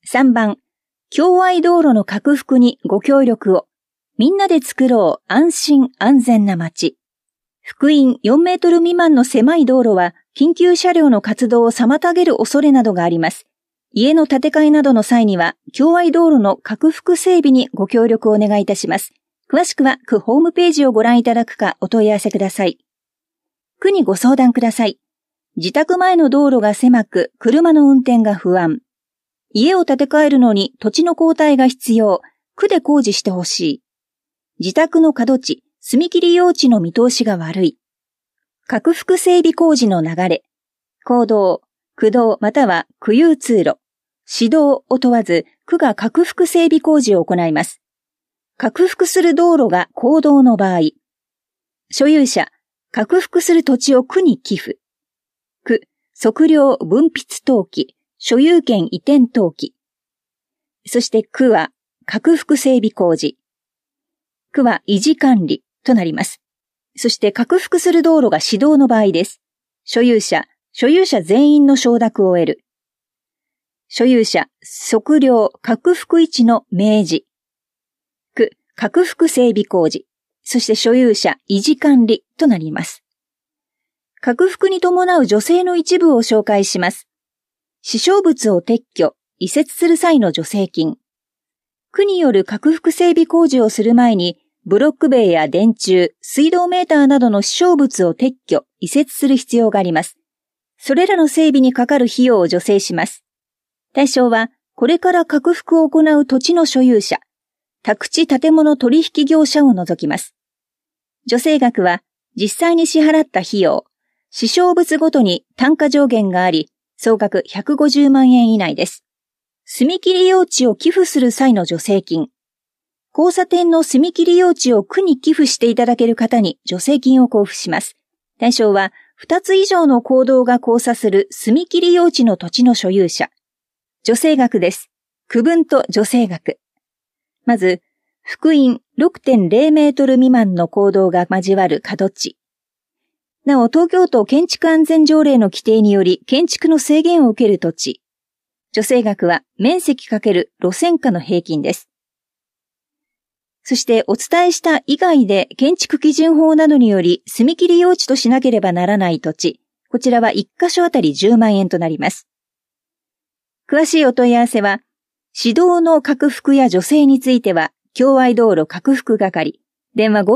3番、共愛道路の拡幅にご協力を。みんなで作ろう安心安全な街。幅員4メートル未満の狭い道路は緊急車両の活動を妨げる恐れなどがあります。家の建て替えなどの際には共愛道路の拡幅整備にご協力をお願いいたします。詳しくは区ホームページをご覧いただくかお問い合わせください。区にご相談ください。自宅前の道路が狭く車の運転が不安。家を建て替えるのに土地の交代が必要。区で工事してほしい。自宅の角地、踏切用地の見通しが悪い。拡幅整備工事の流れ。公道、区道または区有通路、市道を問わず区が拡幅整備工事を行います。拡幅する道路が公道の場合。所有者、拡幅する土地を区に寄付。区、測量分筆登記、所有権移転登記。そして区は拡幅整備工事。区は維持管理となります。そして拡幅する道路が市道の場合です。所有者全員の承諾を得る。所有者、測量拡幅位置の明示。区、拡幅整備工事。そして所有者、維持管理となります。拡幅に伴う助成の一部を紹介します。支障物を撤去、移設する際の助成金。区による拡幅整備工事をする前に、ブロック塀や電柱、水道メーターなどの支障物を撤去、移設する必要があります。それらの整備にかかる費用を助成します。対象は、これから拡幅を行う土地の所有者、宅地建物取引業者を除きます。助成額は、実際に支払った費用、支障物ごとに単価上限があり、総額150万円以内です。踏切用地を寄付する際の助成金。交差点の踏切用地を区に寄付していただける方に助成金を交付します。対象は、2つ以上の公道が交差する踏切用地の土地の所有者。助成額です。区分と助成額。まず、幅員 6.0 メートル未満の公道が交わる角地。なお、東京都建築安全条例の規定により建築の制限を受ける土地。助成額は面積×路線価の平均です。そしてお伝えした以外で建築基準法などにより踏切用地としなければならない土地。こちらは1カ所あたり10万円となります。詳しいお問い合わせは、市道の拡幅や助成については、共愛道路拡幅係、電話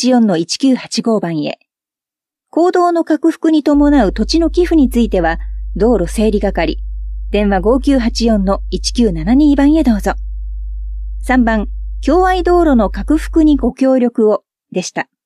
5984-1985 番へ。公道の拡幅に伴う土地の寄付については、道路整理係、電話 5984-1972 番へどうぞ。3番、共愛道路の拡幅にご協力をでした。